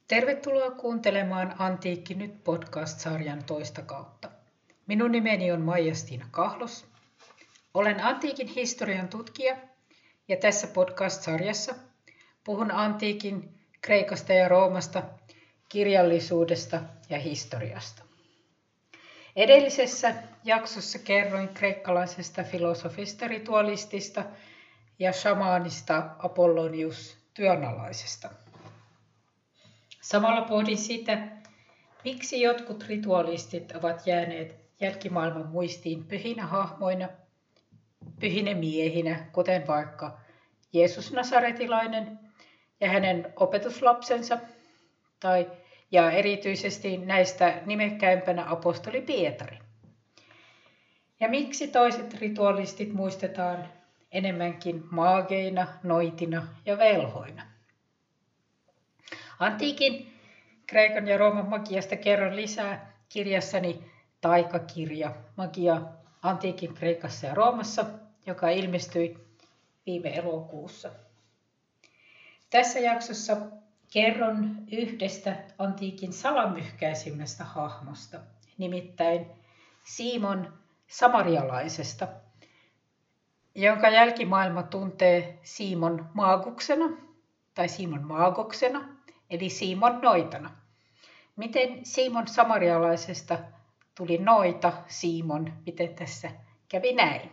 Tervetuloa kuuntelemaan Antiikki nyt podcast-sarjan toista kautta. Minun nimeni on Maija-Stiina Kahlos. Olen antiikin historian tutkija ja tässä podcast-sarjassa puhun antiikin Kreikasta ja Roomasta, kirjallisuudesta ja historiasta. Edellisessä jaksossa kerroin kreikkalaisesta filosofista, ritualistista ja shamaanista Apollonius työnalaisesta. Samalla pohdin sitä, miksi jotkut ritualistit ovat jääneet jälkimaailman muistiin pyhinä hahmoina, pyhinä miehinä, kuten vaikka Jeesus Nasaretilainen ja hänen opetuslapsensa, ja erityisesti näistä nimekkäimpänä apostoli Pietari. Ja miksi toiset ritualistit muistetaan enemmänkin maageina, noitina ja velhoina. Antiikin Kreikan ja Rooman magiasta kerron lisää kirjassani Taikakirja, magia antiikin Kreikassa ja Roomassa, joka ilmestyi viime elokuussa. Tässä jaksossa kerron yhdestä antiikin salamyhkäisimmästä hahmosta, nimittäin Simon Samarialaisesta, jonka jälkimaailma tuntee Simon Maaguksena tai Simon Maagoksena, eli Simon Noitana. Miten Simon Samarialaisesta tuli noita Simon? Miten tässä kävi näin?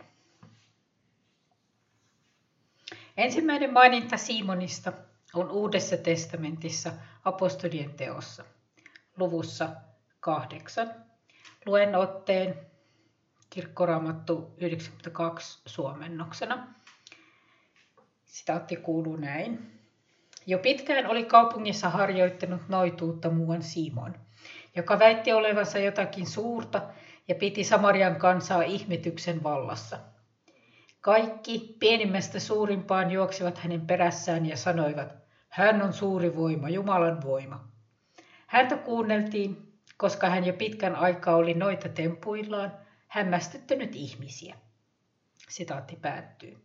Ensimmäinen maininta Simonista on Uudessa testamentissa apostolien teossa, luvussa 8. Luen otteen Kirkkoraamattu 92 suomennoksena. Sitaatti kuuluu näin. Jo pitkään oli kaupungissa harjoittanut noituutta muuan Simon, joka väitti olevansa jotakin suurta ja piti Samarian kansaa ihmetyksen vallassa. Kaikki pienimmästä suurimpaan juoksivat hänen perässään ja sanoivat, hän on suuri voima, Jumalan voima. Häntä kuunneltiin, koska hän jo pitkän aikaa oli noita tempuillaan, hämmästyttänyt ihmisiä. Sitaatti päättyy.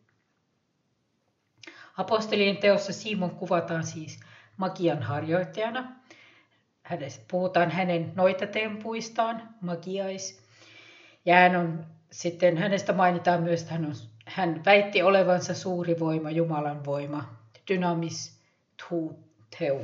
Apostolien teossa Simon kuvataan siis magian harjoittajana. Puhutaan hänen noitatempuistaan, magiais. Ja hänestä mainitaan myös, että hän väitti olevansa suuri voima, Jumalan voima, dynamis theu.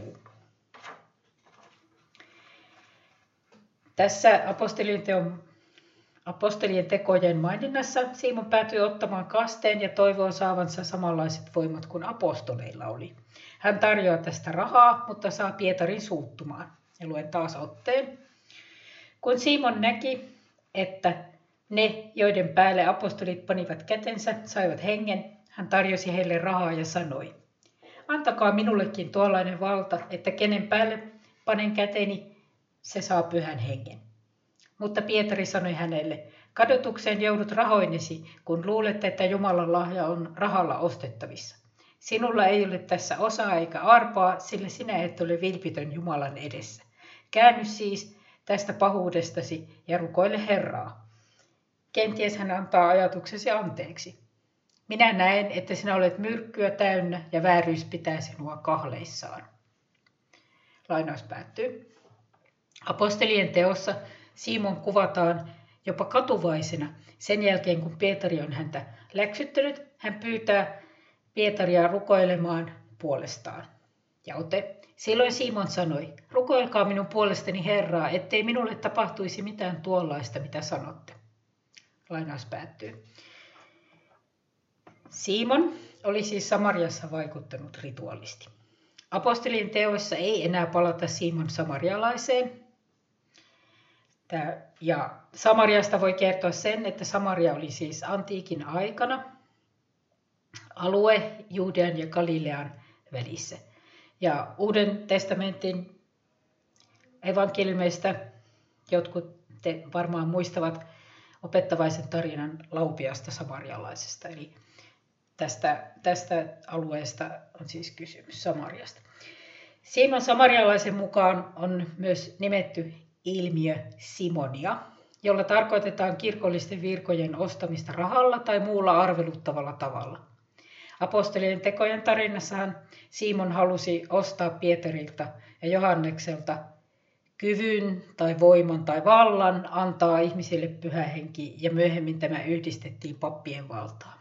Tässä apostolien tekojen maininnassa Simon päätyi ottamaan kasteen ja toivoo saavansa samanlaiset voimat kuin apostoleilla oli. Hän tarjoaa tästä rahaa, mutta saa Pietarin suuttumaan. Ja luen taas otteen. Kun Simon näki, että ne, joiden päälle apostolit panivat kätensä, saivat hengen, hän tarjosi heille rahaa ja sanoi, antakaa minullekin tuollainen valta, että kenen päälle panen käteni, se saa pyhän hengen. Mutta Pietari sanoi hänelle, kadotukseen joudut rahoinesi, kun luulet, että Jumalan lahja on rahalla ostettavissa. Sinulla ei ole tässä osaa eikä arpaa, sillä sinä et ole vilpitön Jumalan edessä. Käänny siis tästä pahuudestasi ja rukoile Herraa. Kenties hän antaa ajatuksesi anteeksi. Minä näen, että sinä olet myrkkyä täynnä ja vääryys pitää sinua kahleissaan. Lainaus päättyy. Apostolien teossa Simon kuvataan jopa katuvaisena. Sen jälkeen, kun Pietari on häntä läksyttänyt, hän pyytää Pietaria rukoilemaan puolestaan. Ja ote. Silloin Simon sanoi, rukoilkaa minun puolestani Herraa, ettei minulle tapahtuisi mitään tuollaista, mitä sanotte. Lainaus päättyy. Simon oli siis Samariassa vaikuttanut ritualisti. Apostolien teoissa ei enää palata Simon samarialaiseen. Ja Samariasta voi kertoa sen, että Samaria oli siis antiikin aikana alue Juudean ja Galilean välissä. Ja Uuden testamentin evankeliumeista jotkut te varmaan muistavat opettavaisen tarinan laupiasta samarialaisesta. Eli tästä alueesta on siis kysymys Samariasta. Simon samarialaisen mukaan on myös nimetty ilmiö simonia, jolla tarkoitetaan kirkollisten virkojen ostamista rahalla tai muulla arveluttavalla tavalla. Apostolien tekojen tarinassahan Simon halusi ostaa Pietarilta ja Johannekselta kyvyn tai voiman tai vallan antaa ihmisille pyhä henki, ja myöhemmin tämä yhdistettiin pappien valtaan.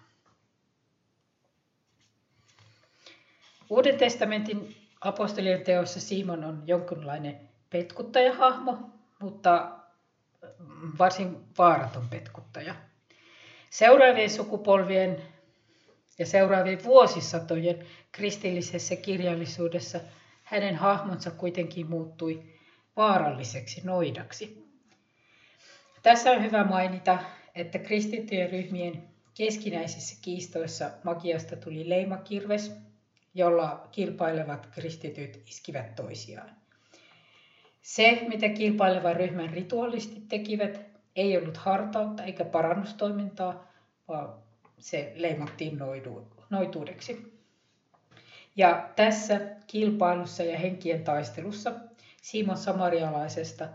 Uuden testamentin apostolien teossa Simon on jonkinlainen petkuttajahahmo, mutta varsin vaaraton petkuttaja. Seuraavien sukupolvien ja seuraavien vuosisatojen kristillisessä kirjallisuudessa hänen hahmonsa kuitenkin muuttui vaaralliseksi noidaksi. Tässä on hyvä mainita, että kristittyjen ryhmien keskinäisissä kiistoissa magiasta tuli leimakirves, jolla kilpailevat kristityt iskivät toisiaan. Se, mitä kilpailevan ryhmän rituaalistit tekivät, ei ollut hartautta eikä parannustoimintaa, vaan se leimattiin noituudeksi. Ja tässä kilpailussa ja henkien taistelussa Simon samarialaisesta,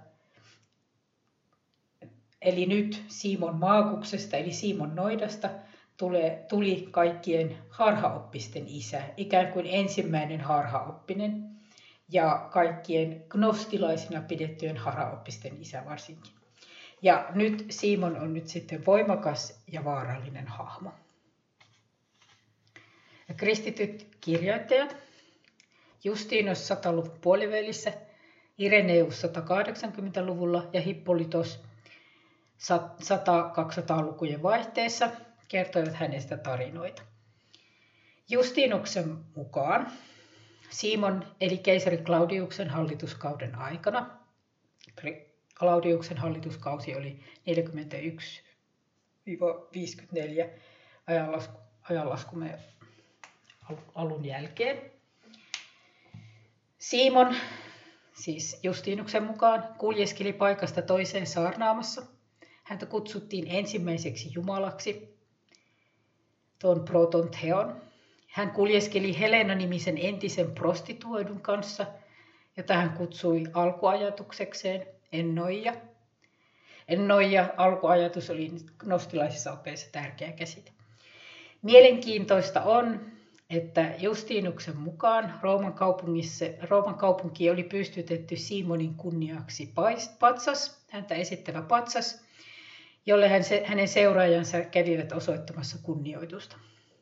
eli nyt Simon Maakuksesta, eli Simon Noidasta, tuli kaikkien harhaoppisten isä, ikään kuin ensimmäinen harhaoppinen ja kaikkien gnostilaisina pidettyjen harhaoppisten isä varsinkin. Ja nyt Simon on nyt sitten voimakas ja vaarallinen hahmo. Ja kristityt kirjoittajat, Justinus 100-luvun puolivälissä, Ireneus 180-luvulla ja Hippolytos 100-200-lukujen vaihteessa kertoivat hänestä tarinoita. Justinuksen mukaan Simon eli keisari Claudiuksen hallituskauden aikana, Claudiuksen hallituskausi oli 41-54 ajanlaskumme alun jälkeen. Simon, siis Justinuksen mukaan, kuljeskeli paikasta toiseen saarnaamassa. Häntä kutsuttiin ensimmäiseksi jumalaksi, tuon protontheon. Hän kuljeskeli Helena-nimisen entisen prostituoidun kanssa, jota hän kutsui alkuajatuksekseen ennoija. Ennoija, alkuajatus, oli gnostilaisissa opeissa tärkeä käsite. Mielenkiintoista on, että Justinuksen mukaan Rooman kaupunki oli pystytetty Simonin kunniaksi patsas, häntä esittävä patsas, jolle hänen seuraajansa kävivät osoittamassa kunnioitusta.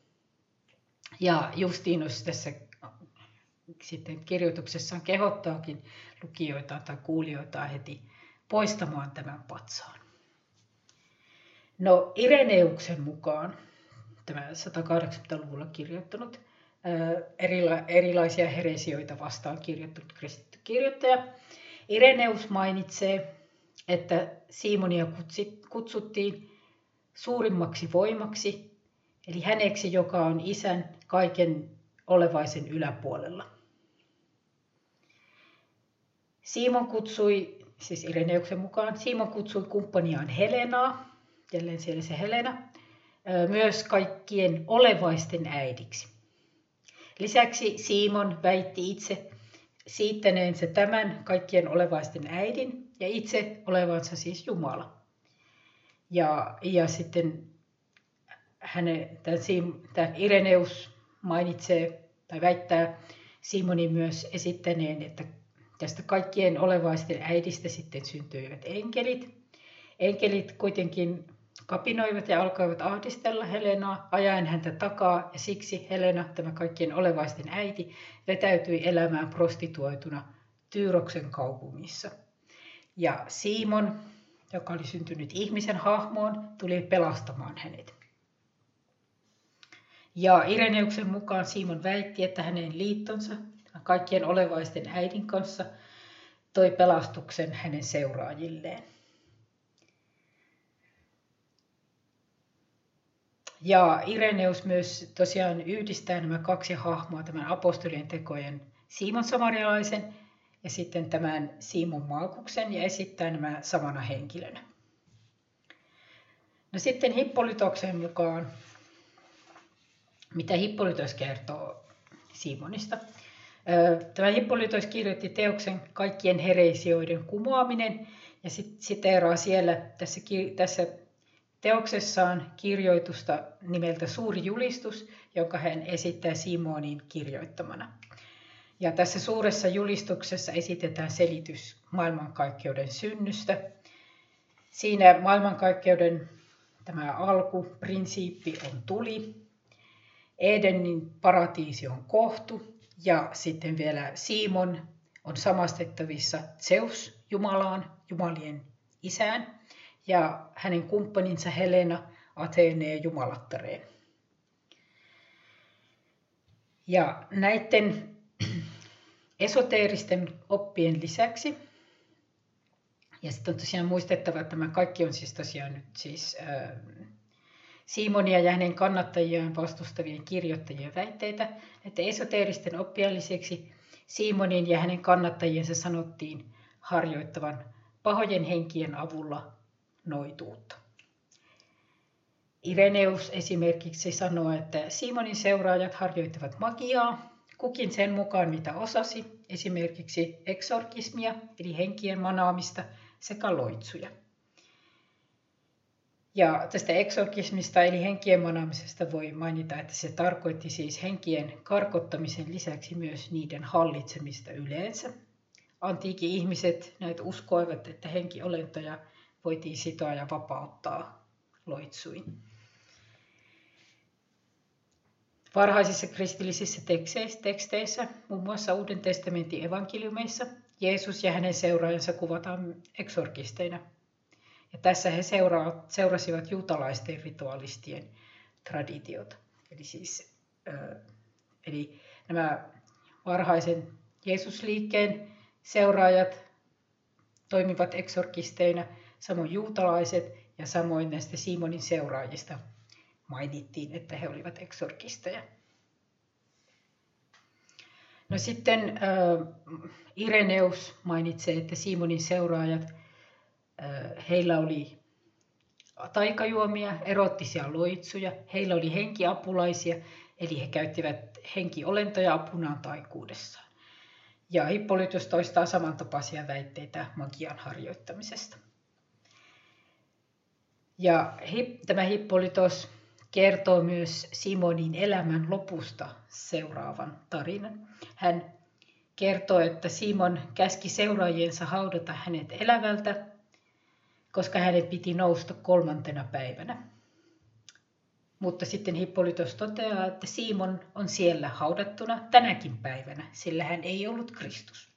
Ja Justinus tässä sitten kirjoituksessaan kehottaakin lukijoita tai kuulijoita heti poistamaan tämän patsaan. No Ireneuksen mukaan, tämä 180-luvulla kirjoittanut, erilaisia heresioita vastaan kirjoittanut kristitty kirjoittaja, Ireneus mainitsee, että Simonia kutsuttiin suurimmaksi voimaksi, eli häneksi, joka on isän kaiken olevaisen yläpuolella. Ireneuksen mukaan Simon kutsui kumppaniaan Helenaa, jälleen siellä se Helena, myös kaikkien olevaisten äidiksi. Lisäksi Simon väitti itse siittäneensä tämän kaikkien olevaisten äidin ja itse olevansa siis Jumala. Ja sitten tämä Ireneus mainitsee tai väittää Simonin myös esittäneen, että tästä kaikkien olevaisten äidistä sitten syntyivät enkelit. Enkelit kuitenkin kapinoivat ja alkoivat ahdistella Helenaa, ajaen häntä takaa, ja siksi Helena, tämä kaikkien olevaisten äiti, vetäytyi elämään prostituoituna Tyyroksen kaupungissa. Ja Simon, joka oli syntynyt ihmisen hahmoon, tuli pelastamaan hänet. Ja Ireneuksen mukaan Simon väitti, että hänen liittonsa kaikkien olevaisten äidin kanssa toi pelastuksen hänen seuraajilleen. Ja Ireneus myös tosiaan yhdistää nämä kaksi hahmoa, tämän apostolien tekojen Simon samarialaisen ja sitten tämän Simon Maakuksen, ja esittää nämä samana henkilönä. No sitten Hippolytoksen mukaan, mitä Hippolytos kertoo Simonista. Tämä Hippolytos kirjoitti teoksen Kaikkien heresioiden kumoaminen ja siteeraa siellä tässä teoksessaan kirjoitusta nimeltä Suuri julistus, jonka hän esittää Simonin kirjoittamana. Ja tässä suuressa julistuksessa esitetään selitys maailmankaikkeuden synnystä. Siinä maailmankaikkeuden tämä alkuprinsiippi on tuli, Edenin paratiisi on kohtu ja sitten vielä Simon on samastettavissa Zeus Jumalaan, Jumalien isään ja hänen kumppaninsa Helena Atheneen jumalattareen. Ja näiden esoteeristen oppien lisäksi, ja sitten on tosiaan muistettava, että tämä kaikki on siis tosiaan nyt siis Simonia ja hänen kannattajiaan vastustavien kirjoittajien väitteitä, että esoteeristen oppien lisäksi Simonin ja hänen kannattajiensa sanottiin harjoittavan pahojen henkien avulla noituutta. Ireneus esimerkiksi sanoo, että Simonin seuraajat harjoittavat magiaa, kukin sen mukaan mitä osasi, esimerkiksi eksorkismia eli henkien manaamista sekä loitsuja. Ja tästä eksorkismista eli henkien manaamisesta voi mainita, että se tarkoitti siis henkien karkottamisen lisäksi myös niiden hallitsemista yleensä. Antiikin ihmiset näitä uskoivat, että henkiolentoja voitiin sitoa ja vapauttaa loitsuin. Varhaisissa kristillisissä teksteissä, muun muassa Uuden testamentin evankeliumeissa, Jeesus ja hänen seuraajansa kuvataan eksorkisteina. Ja tässä he seurasivat juutalaisten rituaalistien traditiota. Eli nämä varhaisen Jeesusliikkeen seuraajat toimivat eksorkisteina, samoin juutalaiset ja samoin näistä Simonin seuraajista mainittiin, että he olivat eksorkisteja. No sitten Ireneus mainitsee, että Simonin seuraajat, heillä oli taikajuomia, erottisia loitsuja, heillä oli henkiapulaisia, eli he käyttivät henkiolentoja apunaan taikuudessaan. Ja Hippolytus toistaa samantapaisia väitteitä magian harjoittamisesta. Ja tämä Hippolytos kertoo myös Simonin elämän lopusta seuraavan tarinan. Hän kertoo, että Simon käski seuraajiensa haudata hänet elävältä, koska hänen piti nousta 3. päivänä. Mutta sitten Hippolytos toteaa, että Simon on siellä haudattuna tänäkin päivänä, sillä hän ei ollut Kristus.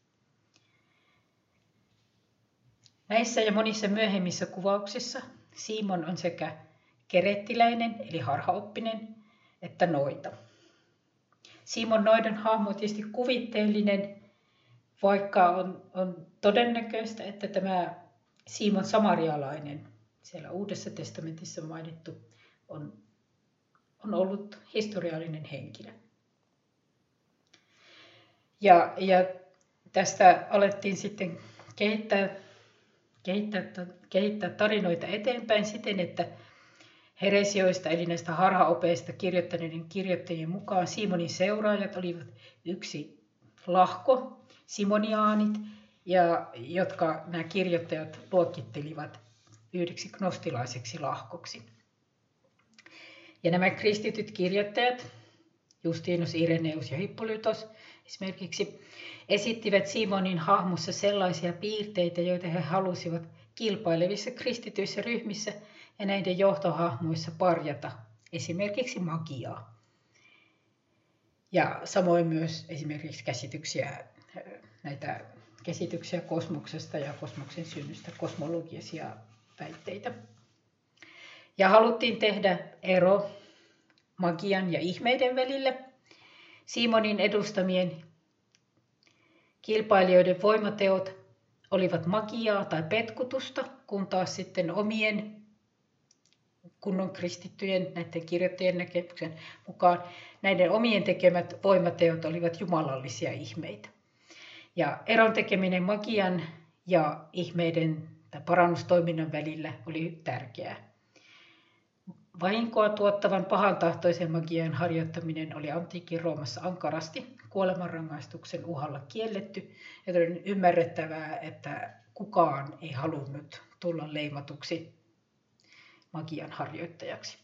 Näissä ja monissa myöhemmissä kuvauksissa Simon on sekä kerettiläinen eli harhaoppinen että noita. Simon noiden hahmo on tietysti kuvitteellinen, vaikka on todennäköistä, että tämä Simon samarialainen, siellä Uudessa testamentissa mainittu, on ollut historiallinen henkilö. Ja tästä alettiin sitten kehittää tarinoita eteenpäin siten, että heresioista eli näistä harhaopeista kirjoittaneiden kirjoittajien mukaan Simonin seuraajat olivat yksi lahko, simoniaanit, jotka nämä kirjoittajat luokittelivat yhdeksi gnostilaiseksi lahkoksi. Ja nämä kristityt kirjoittajat, Justinus, Ireneus ja Hippolytos esimerkiksi, esittivät Simonin hahmossa sellaisia piirteitä, joita he halusivat kilpailevissa kristityissä ryhmissä ja näiden johtohahmoissa parjata, esimerkiksi magiaa. Ja samoin myös esimerkiksi näitä käsityksiä kosmoksesta ja kosmoksen synnystä, kosmologisia väitteitä. Ja haluttiin tehdä ero magian ja ihmeiden välillä. Simonin edustamien kilpailijoiden voimateot olivat magiaa tai petkutusta, kun taas sitten omien kunnon kristittyjen näiden kirjoittajien näkemyksen mukaan näiden omien tekemät voimateot olivat jumalallisia ihmeitä. Ja eron tekeminen magian ja ihmeiden tai parannustoiminnan välillä oli tärkeää. Vahinkoa tuottavan pahantahtoisen magian harjoittaminen oli antiikin Roomassa ankarasti kuolemanrangaistuksen uhalla kielletty, ja on ymmärrettävää, että kukaan ei halunnut tulla leimatuksi magian harjoittajaksi.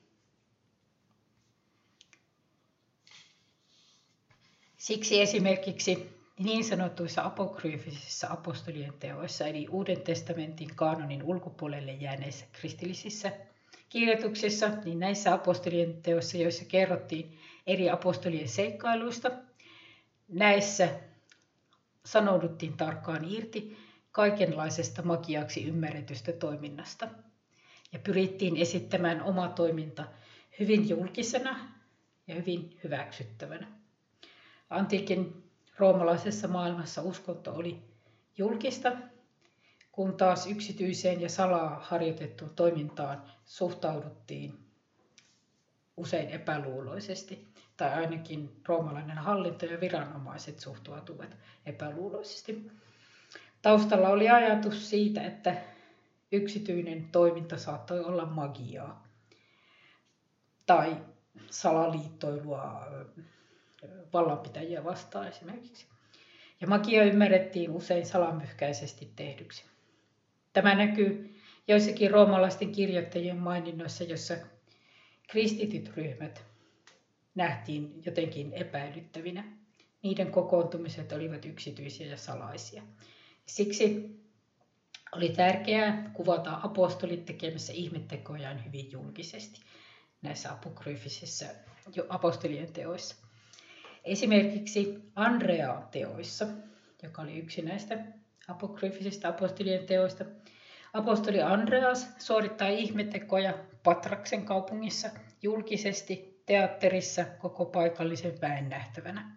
Siksi esimerkiksi niin sanotuissa apokryyfisissa apostolien teoissa, eli Uuden testamentin kaanonin ulkopuolelle jääneissä kristillisissä kirjoituksissa, niin näissä apostolien teoissa, joissa kerrottiin eri apostolien seikkailuista, näissä sanouduttiin tarkkaan irti kaikenlaisesta magiaksi ymmärretystä toiminnasta ja pyrittiin esittämään oma toiminta hyvin julkisena ja hyvin hyväksyttävänä. Antiikin roomalaisessa maailmassa uskonto oli julkista, kun taas yksityiseen ja salaa harjoitettuun toimintaan suhtauduttiin usein epäluuloisesti, tai ainakin roomalainen hallinto ja viranomaiset suhtautuvat epäluuloisesti. Taustalla oli ajatus siitä, että yksityinen toiminta saattoi olla magiaa tai salaliittoilua vallanpitäjiä vastaan esimerkiksi. Ja magia ymmärrettiin usein salamyhkäisesti tehdyksi. Tämä näkyy joissakin roomalaisten kirjoittajien maininnoissa, jossa kristityt ryhmät nähtiin jotenkin epäilyttävinä. Niiden kokoontumiset olivat yksityisiä ja salaisia. Siksi oli tärkeää kuvata apostolit tekemässä ihmettekojaan hyvin julkisesti näissä apokryyfisissä apostolien teoissa. Esimerkiksi Andrean teoissa, joka oli yksi näistä apokryyfisistä apostolien teoista, apostoli Andreas suorittaa ihmettekoja Patraksen kaupungissa julkisesti teatterissa koko paikallisen väen nähtävänä.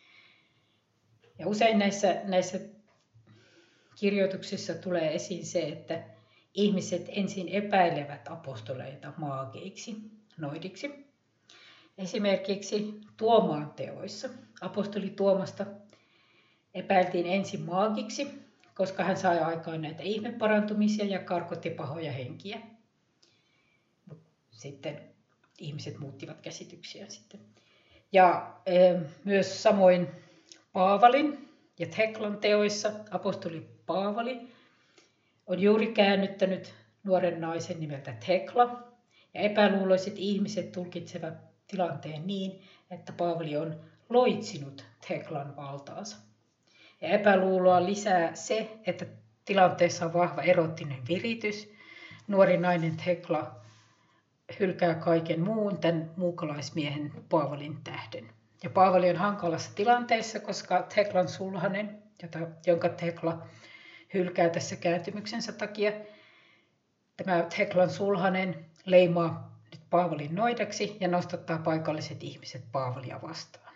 Ja usein näissä kirjoituksissa tulee esiin se, että ihmiset ensin epäilevät apostoleita maageiksi, noidiksi. Esimerkiksi Tuomaan teoissa apostoli Tuomasta epäiltiin ensin maagiksi, koska hän sai aikaan näitä ihmeparantumisia ja karkotti pahoja henkiä. Sitten ihmiset muuttivat käsityksiään sitten. Ja myös samoin Paavalin ja Theklan teoissa apostoli Paavali on juuri käännyttänyt nuoren naisen nimeltä Thekla, ja epäluuloiset ihmiset tulkitsevat tilanteen niin, että Paavali on loitsinut Theklan valtaansa. Ja epäluuloa lisää se, että tilanteessa on vahva erottinen viritys. Nuori nainen Thekla hylkää kaiken muun tämän muukalaismiehen Paavalin tähden. Ja Paavali on hankalassa tilanteessa, koska Theklan sulhanen, jonka Thekla hylkää tässä kääntymyksensä takia, tämä Theklan sulhanen leimaa nyt Paavalin noidaksi ja nostattaa paikalliset ihmiset Paavalia vastaan.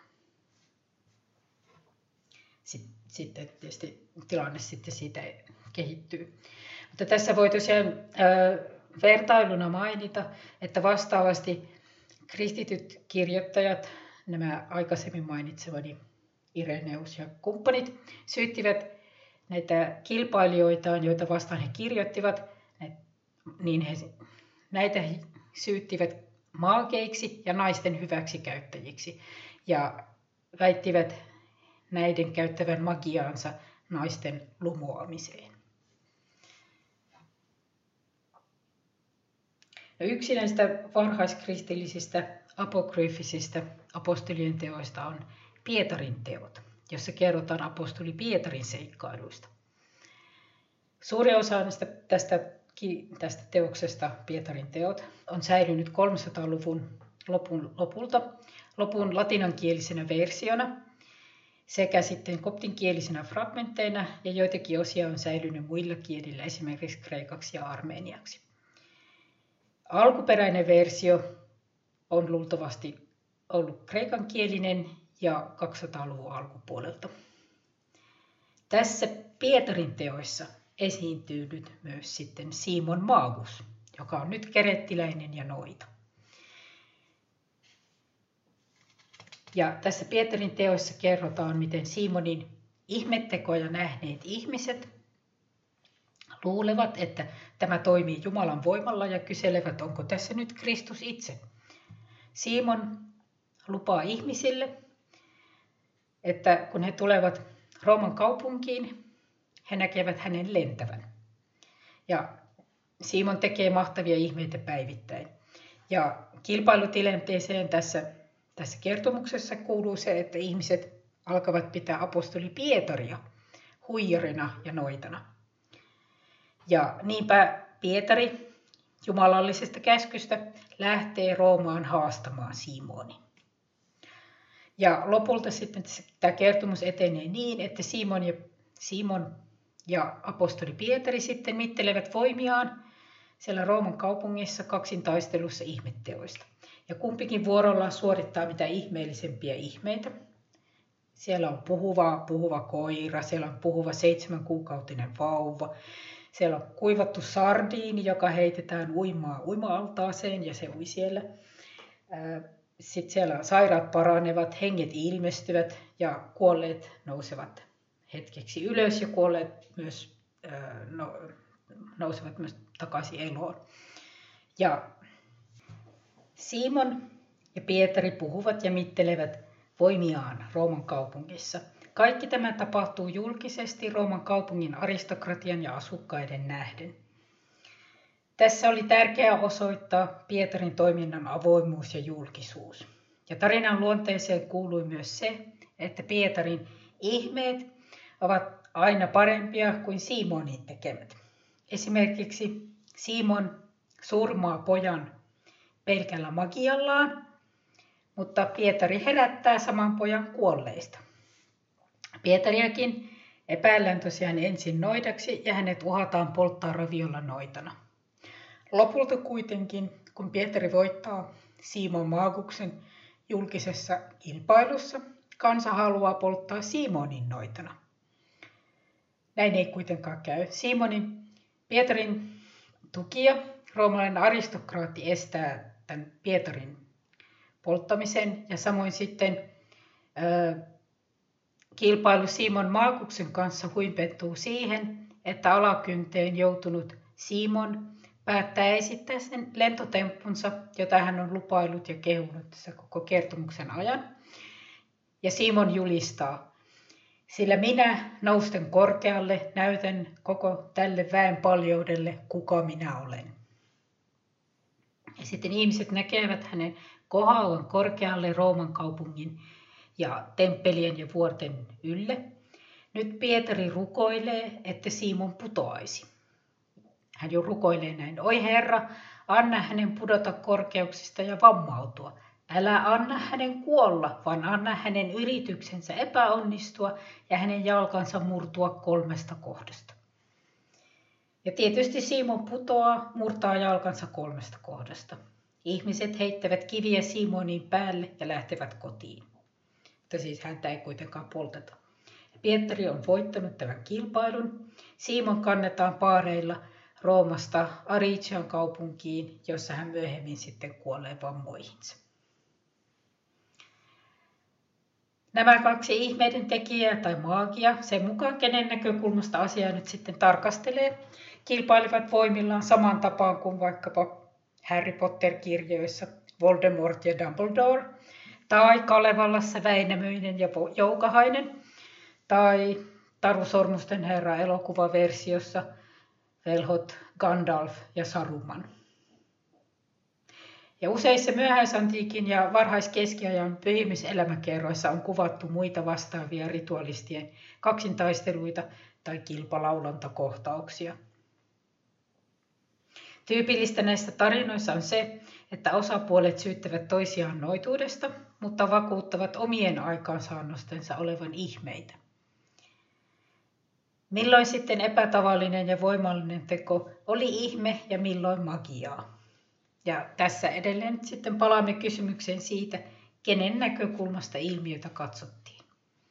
Sitten tietysti tilanne sitten siitä kehittyy. Mutta tässä voi tosiaan vertailuna mainita, että vastaavasti kristityt kirjoittajat, nämä aikaisemmin mainitsemani Ireneus ja kumppanit, syyttivät näitä kilpailijoitaan, joita vastaan he kirjoittivat, niin näitä syyttivät maageiksi ja naisten hyväksikäyttäjiksi ja väittivät näiden käyttävän magiaansa naisten lumoamiseen. No, yksi näistä varhaiskristillisistä apokryyfisistä apostolien teoista on Pietarin teot, jossa kerrotaan apostoli Pietarin seikkailuista. Suuri osa tästä teoksesta, Pietarin teot, on säilynyt 300-luvun lopun latinankielisenä versiona sekä sitten koptinkielisenä fragmentteina, ja joitakin osia on säilynyt muilla kielillä, esimerkiksi kreikaksi ja armeeniaksi. Alkuperäinen versio on luultavasti ollut kreikankielinen ja 200-luvun alkupuolelta. Tässä Pietarin teoissa esiintyy nyt myös sitten Simon Magus, joka on nyt kerettiläinen ja noita. Ja tässä Pietarin teoissa kerrotaan, miten Simonin ihmettekoja nähneet ihmiset luulevat, että tämä toimii Jumalan voimalla ja kyselevät, onko tässä nyt Kristus itse. Simon lupaa ihmisille, että kun he tulevat Rooman kaupunkiin, he näkevät hänen lentävän. Ja Simon tekee mahtavia ihmeitä päivittäin. Ja kilpailutilanteeseen tässä kertomuksessa kuuluu se, että ihmiset alkavat pitää apostoli Pietaria huijarina ja noitana. Ja niinpä Pietari jumalallisesta käskystä lähtee Roomaan haastamaan Simonin. Ja lopulta sitten tämä kertomus etenee niin, että Simon ja apostoli Pietari sitten mittelevät voimiaan siellä Rooman kaupungissa kaksintaistelussa ihmetteoista. Ja kumpikin vuorollaan suorittaa mitä ihmeellisempiä ihmeitä. Siellä on puhuva koira, siellä on puhuva 7-kuukautinen vauva, siellä on kuivattu sardiini, joka heitetään uima-altaaseen ja se ui siellä. Sitten siellä sairaat paranevat, henget ilmestyvät ja kuolleet nousevat hetkeksi ylös ja kuolleet myös nousevat myös takaisin eloon. Ja Simon ja Pietari puhuvat ja mittelevät voimiaan Rooman kaupungissa. Kaikki tämä tapahtuu julkisesti Rooman kaupungin aristokratian ja asukkaiden nähden. Tässä oli tärkeää osoittaa Pietarin toiminnan avoimuus ja julkisuus. Ja tarinan luonteeseen kuului myös se, että Pietarin ihmeet ovat aina parempia kuin Simonin tekemät. Esimerkiksi Simon surmaa pojan pelkällä magiallaan, mutta Pietari herättää saman pojan kuolleista. Pietariakin epäillään tosiaan ensin noidaksi ja hänet uhataan polttaa raviolla noitana. Lopulta kuitenkin, kun Pietari voittaa Simon Maaguksen julkisessa kilpailussa, kansa haluaa polttaa Simonin noitana. Näin ei kuitenkaan käy. Pietarin tukija, roomalainen aristokraatti, estää tämän Pietarin polttamisen ja samoin sitten kilpailu Simon Maaguksen kanssa huipentuu siihen, että alakynteen joutunut Simon päättää esittää sen lentotemppunsa, jota hän on lupaillut ja kehunut tässä koko kertomuksen ajan. Ja Simon julistaa, sillä minä nousten korkealle näytän koko tälle väenpaljoudelle, kuka minä olen. Ja sitten ihmiset näkevät hänen kohoavan korkealle Rooman kaupungin ja temppelien ja vuorten ylle. Nyt Pietari rukoilee, että Simon putoaisi. Hän jo rukoilee näin, oi Herra, anna hänen pudota korkeuksista ja vammautua. Älä anna hänen kuolla, vaan anna hänen yrityksensä epäonnistua ja hänen jalkansa murtua 3 kohdasta. Ja tietysti Simon putoaa, murtaa jalkansa 3 kohdasta. Ihmiset heittävät kiviä Simonin päälle ja lähtevät kotiin. Mutta siis häntä ei kuitenkaan polteta. Pietari on voittanut tämän kilpailun. Simon kannetaan paareilla Roomasta Arician kaupunkiin, jossa hän myöhemmin sitten kuolee vammoihinsa. Nämä 2 ihmeiden tekijää tai maagia, sen mukaan kenen näkökulmasta asiaa nyt sitten tarkastelee, kilpailivat voimillaan saman tapaan kuin vaikkapa Harry Potter-kirjoissa Voldemort ja Dumbledore, tai Kalevallassa Väinämöinen ja Joukahainen, tai Taru Sormusten herra -elokuvaversiossa velhot Gandalf ja Saruman. Ja useissa myöhäisantiikin ja varhaiskeskiajan pyhimyselämäkerroissa on kuvattu muita vastaavia ritualistien kaksintaisteluita tai kilpalaulantakohtauksia. Tyypillistä näissä tarinoissa on se, että osapuolet syyttävät toisiaan noituudesta, mutta vakuuttavat omien aikaansaannostensa olevan ihmeitä. Milloin sitten epätavallinen ja voimallinen teko oli ihme ja milloin magiaa? Ja tässä edelleen sitten palaamme kysymykseen siitä, kenen näkökulmasta ilmiötä katsottiin.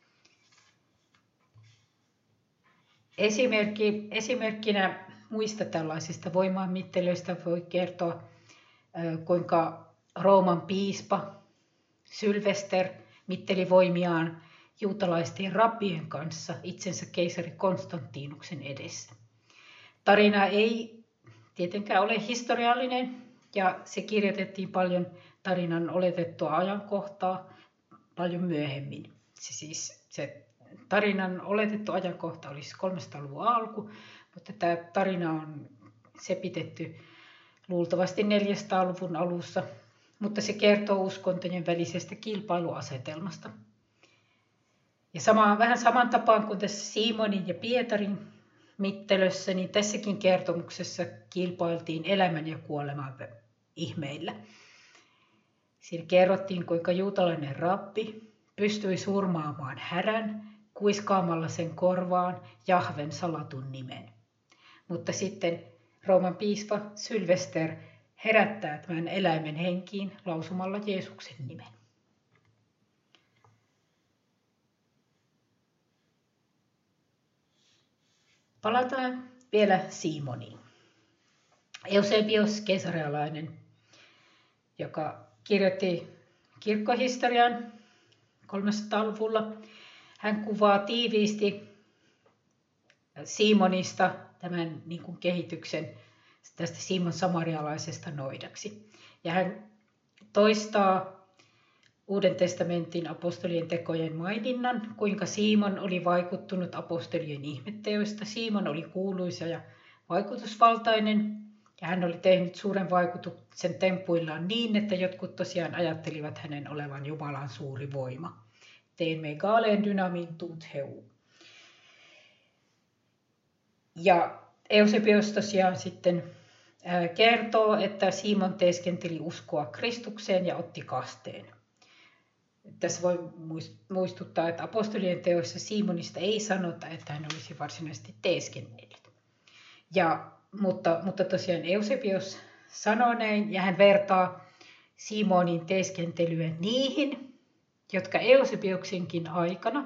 Esimerkkinä muista tällaisista voimaanmittelöistä voi kertoa, kuinka Rooman piispa Sylvester mitteli voimiaan juutalaisten rabbien kanssa itsensä keisari Konstantinuksen edessä. Tarina ei tietenkään ole historiallinen ja se kirjoitettiin paljon tarinan oletettua ajankohtaa paljon myöhemmin. Se tarinan oletettu ajankohta olisi 300-luvun alku, mutta tämä tarina on se pidetty luultavasti 400-luvun alussa, mutta se kertoo uskontojen välisestä kilpailuasetelmasta. Ja vähän saman tapaan kuin tässä Simonin ja Pietarin mittelössä, niin tässäkin kertomuksessa kilpailtiin elämän ja kuoleman ihmeillä. Siinä kerrottiin, kuinka juutalainen rabbi pystyi surmaamaan härän kuiskaamalla sen korvaan Jahven salatun nimen. Mutta sitten Rooman piispa Sylvester herättää tämän eläimen henkiin lausumalla Jeesuksen nimen. Palataan vielä Simoniin. Eusebios kesarealainen, joka kirjoitti kirkkohistorian 300-luvulla. Hän kuvaa tiiviisti Simonista tämän kehityksen tästä Simon samarialaisesta noidaksi. Ja hän toistaa Uuden testamentin apostolien tekojen maininnan, kuinka Simon oli vaikuttunut apostolien ihmetteoista. Simon oli kuuluisa ja vaikutusvaltainen, ja hän oli tehnyt suuren vaikutuksen tempuillaan niin, että jotkut tosiaan ajattelivat hänen olevan Jumalan suuri voima. Tein megalen dynamin tut heu. Ja Eusebios tosiaan sitten kertoo, että Simon teeskenteli uskoa Kristukseen ja otti kasteen. Tässä voi muistuttaa, että apostolien teoissa Simonista ei sanota, että hän olisi varsinaisesti teeskennellyt. Mutta tosiaan Eusebios sanoo näin, ja hän vertaa Simonin teeskentelyä niihin, jotka Eusebioksenkin aikana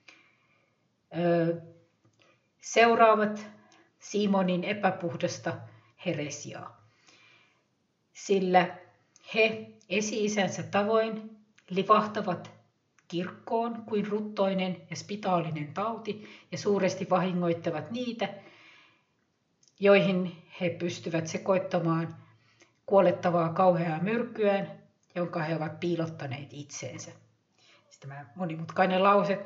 seuraavat Simonin epäpuhdasta heresiaa. Sillä he esi-isänsä tavoin livahtavat kirkkoon kuin ruttoinen ja spitaalinen tauti ja suuresti vahingoittavat niitä, joihin he pystyvät sekoittamaan kuolettavaa kauheaa myrkkyään, jonka he ovat piilottaneet itseensä. Tämä monimutkainen lause.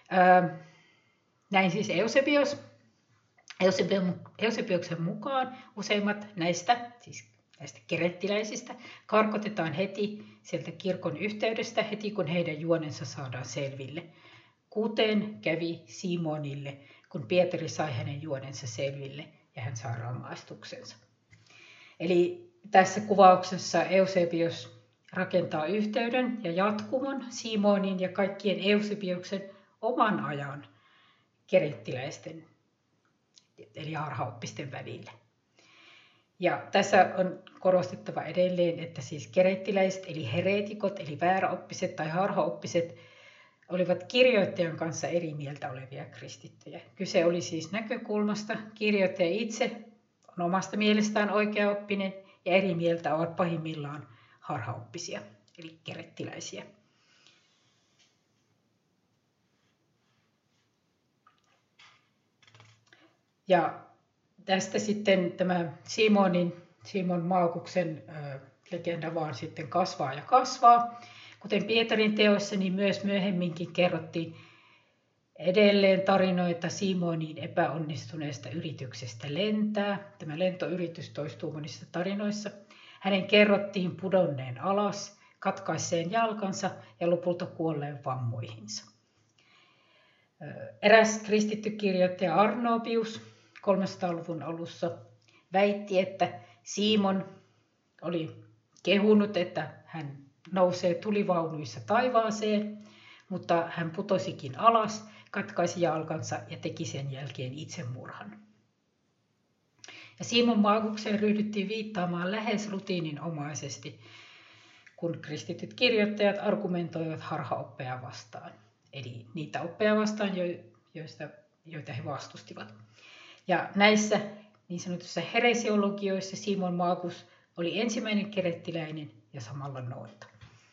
Näin siis Eusebios. Eusebioksen mukaan useimmat näistä kerettiläisistä karkotetaan heti sieltä kirkon yhteydestä, heti kun heidän juonensa saadaan selville. Kuten kävi Simonille, kun Pietari sai hänen juonensa selville ja hän saa rangaistuksensa. Eli tässä kuvauksessa Eusebios rakentaa yhteyden ja jatkumon Simonin ja kaikkien Eusebioksen oman ajan kerettiläisten eli harhaoppisten välille. Ja tässä on korostettava edelleen, että siis kerettiläiset eli hereetikot eli vääräoppiset tai harhaoppiset olivat kirjoittajan kanssa eri mieltä olevia kristittyjä. Kyse oli siis näkökulmasta. Kirjoittaja itse on omasta mielestään oikeaoppinen ja eri mieltä ovat pahimmillaan harhaoppisia eli kerettiläisiä. Ja tästä sitten tämä Simon Maaguksen legenda vaan sitten kasvaa ja kasvaa. Kuten Pietarin teoissa, niin myös myöhemminkin kerrottiin edelleen tarinoita Simonin epäonnistuneesta yrityksestä lentää. Tämä lentoyritys toistuu monissa tarinoissa. Hänen kerrottiin pudonneen alas, katkaisseen jalkansa ja lopulta kuolleen vammoihinsa. Eräs kristitty kirjoittaja Arnobius 300-luvun alussa väitti, että Simon oli kehunut, että hän nousee tulivaunuissa taivaaseen, mutta hän putosikin alas, katkaisi jalkansa ja teki sen jälkeen itsemurhan. Ja Simon Maagukseen ryhdyttiin viittaamaan lähes rutiininomaisesti, kun kristityt kirjoittajat argumentoivat harhaoppeja vastaan. Eli niitä oppeja vastaan, joita he vastustivat. Ja näissä niin sanotussa heresiologioissa Simon Maagus oli ensimmäinen kerettiläinen ja samalla noita.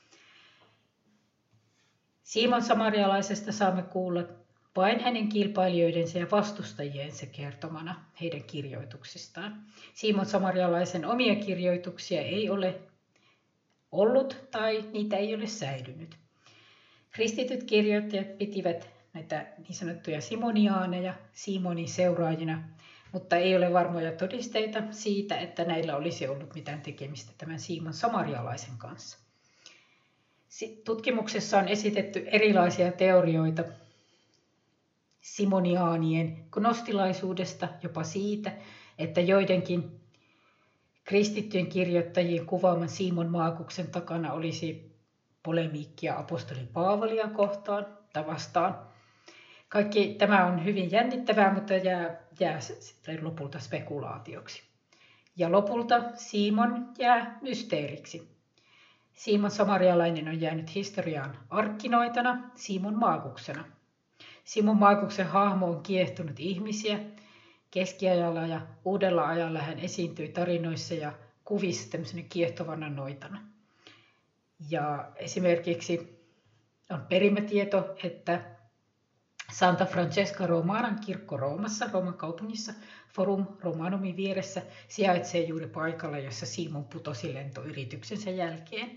Simon samarialaisesta saamme kuulla vain hänen kilpailijoidensa ja vastustajiensa kertomana heidän kirjoituksistaan. Simon samarialaisen omia kirjoituksia ei ole ollut tai niitä ei ole säilynyt. Kristityt kirjoittajat pitivät näitä niin sanottuja simoniaaneja Simonin seuraajina, mutta ei ole varmoja todisteita siitä, että näillä olisi ollut mitään tekemistä tämän Simon samarialaisen kanssa. Tutkimuksessa on esitetty erilaisia teorioita simoniaanien gnostilaisuudesta, jopa siitä, että joidenkin kristittyjen kirjoittajien kuvaaman Simon Maaguksen takana olisi polemiikkia apostoli Paavalia kohtaan tai vastaan. Kaikki tämä on hyvin jännittävää, mutta jää sitten lopulta spekulaatioksi. Ja lopulta Simon jää mysteeriksi. Simon samarialainen on jäänyt historiaan arkkinoitana Simon Maaguksena. Simon Maaguksen hahmo on kiehtonut ihmisiä. Keskiajalla ja uudella ajalla hän esiintyi tarinoissa ja kuvissa tämmöisenä kiehtovana noitana. Ja esimerkiksi on perimätieto, että Santa Francesca Romanan kirkko Roomassa, Rooman kaupungissa, Forum Romanumin vieressä, sijaitsee juuri paikalla, jossa Simon putosi lentoyrityksensä jälkeen.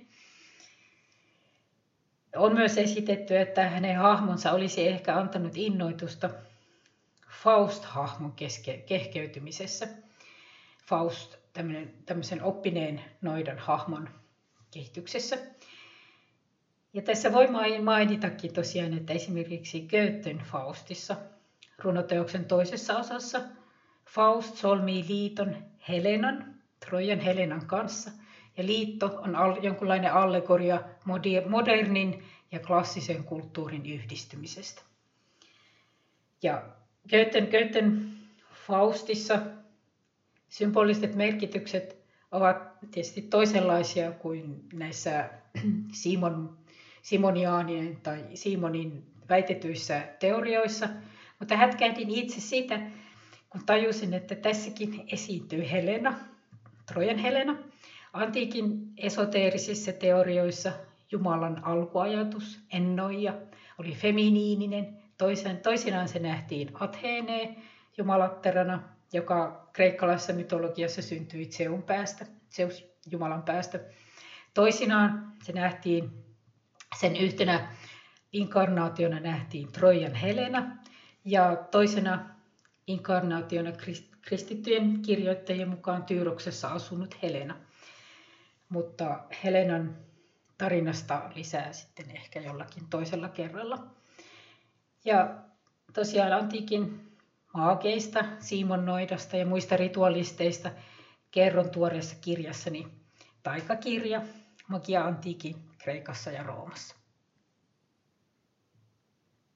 On myös esitetty, että hänen hahmonsa olisi ehkä antanut innoitusta Faust-hahmon kehkeytymisessä. Faust, tämmöisen oppineen noidan hahmon kehityksessä. Ja tässä voi mainitakin tosiaan, että esimerkiksi Goethen Faustissa, runoteoksen toisessa osassa, Faust solmii liiton Helenan, Trojan Helenan kanssa, ja liitto on jonkinlainen allegoria modernin ja klassisen kulttuurin yhdistymisestä. Ja Goethen Faustissa symboliset merkitykset ovat tietysti toisenlaisia kuin näissä simoniaanien tai Simonin väitetyissä teorioissa, mutta hätkähdin itse sitä, kun tajusin, että tässäkin esiintyy Helena, Trojan Helena. Antiikin esoteerisissa teorioissa Jumalan alkuajatus, ennoia, oli feminiininen. Toisinaan se nähtiin Athene jumalatterana, joka kreikkalaisessa mytologiassa syntyi Zeun päästä, Zeus Jumalan päästä. Toisinaan se nähtiin, sen yhtenä inkarnaationa nähtiin Trojan Helena ja toisena inkarnaationa kristittyjen kirjoittajien mukaan Tyyroksessa asunut Helena. Mutta Helenan tarinasta lisää sitten ehkä jollakin toisella kerralla. Ja tosiaan antiikin maageista, siimonnoidasta ja muista ritualisteista kerron tuoreessa kirjassani Taikakirja, magia antiikin Kreikassa ja Roomassa.